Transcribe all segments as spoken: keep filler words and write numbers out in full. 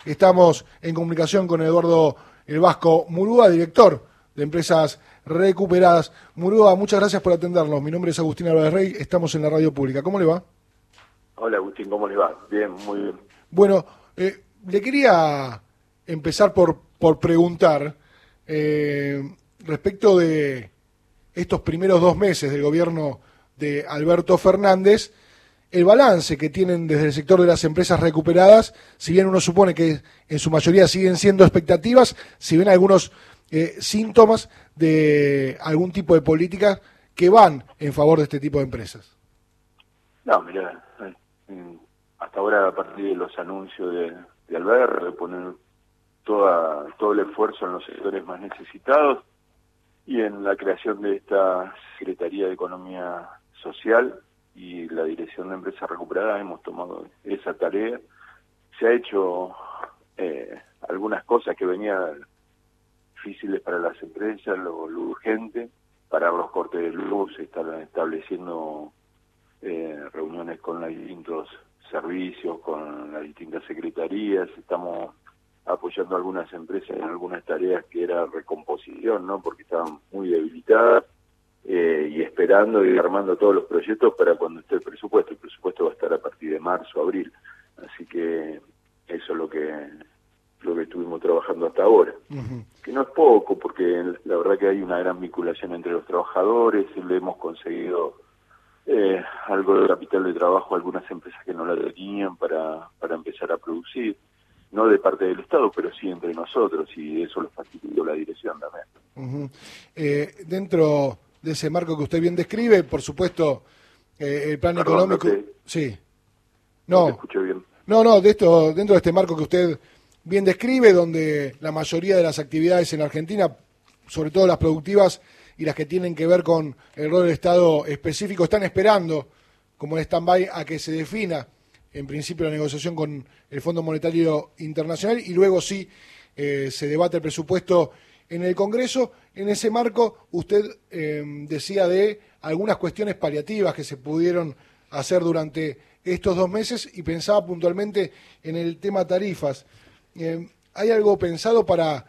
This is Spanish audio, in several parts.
Estamos en comunicación con Eduardo El Vasco Murúa, director de Empresas Recuperadas. Murúa, muchas gracias por atendernos. Mi nombre es Agustín Álvarez Rey, estamos en la radio pública. ¿Cómo le va? Hola Agustín, ¿cómo le va? Bien, muy bien. Bueno, eh, le quería empezar por, por preguntar eh, respecto de estos primeros dos meses del gobierno de Alberto Fernández, el balance que tienen desde el sector de las empresas recuperadas, si bien uno supone que en su mayoría siguen siendo expectativas, si ven algunos eh, síntomas de algún tipo de política que van en favor de este tipo de empresas. No, mira, hasta ahora a partir de los anuncios de, de Alberto, de poner toda, todo el esfuerzo en los sectores más necesitados y en la creación de esta Secretaría de Economía Social y la Dirección de Empresas Recuperadas, hemos tomado esa tarea. Se ha hecho eh, algunas cosas que venían difíciles para las empresas, lo, lo urgente, parar los cortes de luz, estar estableciendo eh, reuniones con los distintos servicios, con las distintas secretarías. Estamos apoyando a algunas empresas en algunas tareas que era recomposición, ¿no? Porque estaban muy debilitadas. Eh, y esperando y armando todos los proyectos para cuando esté el presupuesto. El presupuesto va a estar a partir de marzo, abril. Así que eso es lo que lo que estuvimos trabajando hasta ahora. Uh-huh. Que no es poco, porque la verdad que hay una gran vinculación entre los trabajadores, y le hemos conseguido eh, algo de capital de trabajo a algunas empresas que no la tenían para, para empezar a producir. No de parte del Estado, pero sí entre nosotros, y eso lo facilitó la dirección también. Uh-huh. eh, dentro de ese marco que usted bien describe, por supuesto, eh, el plan Perdón, económico... No te, sí. No, No, te escucho bien. No, no, de esto, dentro de este marco que usted bien describe, donde la mayoría de las actividades en Argentina, sobre todo las productivas y las que tienen que ver con el rol del Estado específico, están esperando, como en stand-by, a que se defina, en principio, la negociación con el Fondo Monetario Internacional, y luego sí eh, se debate el presupuesto en el Congreso. En ese marco, usted eh, decía de algunas cuestiones paliativas que se pudieron hacer durante estos dos meses y pensaba puntualmente en el tema tarifas. Eh, ¿Hay algo pensado para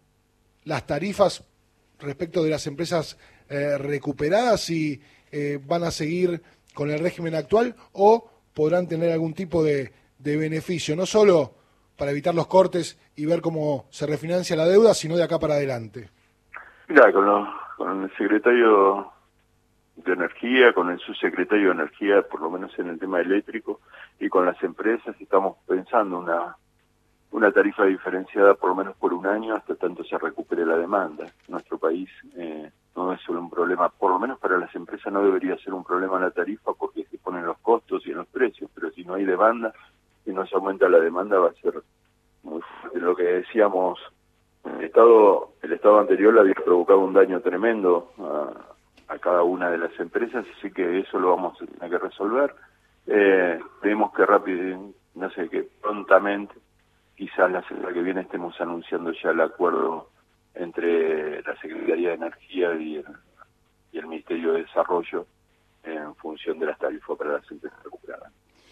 las tarifas respecto de las empresas eh, recuperadas, si eh, van a seguir con el régimen actual o podrán tener algún tipo de, de beneficio, no solo para evitar los cortes y ver cómo se refinancia la deuda, sino de acá para adelante? Mira, con, lo, con el secretario de Energía, con el subsecretario de Energía, por lo menos en el tema eléctrico, y con las empresas, estamos pensando una una tarifa diferenciada por lo menos por un año hasta tanto se recupere la demanda. Nuestro país eh, no es solo un problema, por lo menos para las empresas no debería ser un problema la tarifa porque se ponen los costos y en los precios, pero si no hay demanda y no se aumenta la demanda va a ser muy fuerte. Lo que decíamos, el Estado, el Estado anterior le había provocado un daño tremendo a, a cada una de las empresas, así que eso lo vamos a tener que resolver. Eh, creemos que rápido, no sé, que prontamente, quizás la semana que viene estemos anunciando ya el acuerdo entre la Secretaría de Energía y el, y el Ministerio de Desarrollo en función de las tarifas para las empresas recuperadas.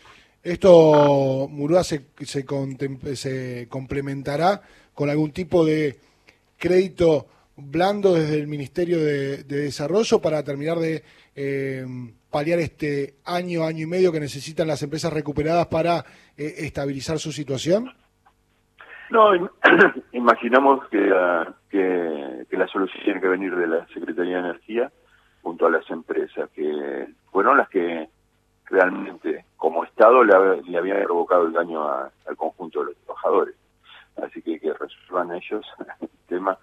¿Esto, Murúa, se, se, se complementará con algún tipo de crédito blando desde el Ministerio de, de Desarrollo para terminar de eh, paliar este año, año y medio que necesitan las empresas recuperadas para eh, estabilizar su situación? No, imaginamos que, uh, que, que la solución tiene que venir de la Secretaría de Energía junto a las empresas, que fueron las que realmente, como Estado, le, le habían provocado el daño a, al conjunto de los trabajadores. Así que que resuelvan ellos el tema.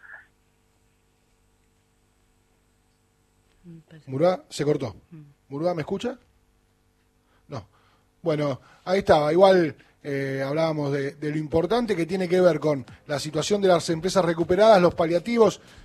Murúa, se cortó. Murúa, ¿me escucha? No. Bueno, ahí estaba. Igual... Eh, hablábamos de, de lo importante que tiene que ver con la situación de las empresas recuperadas, los paliativos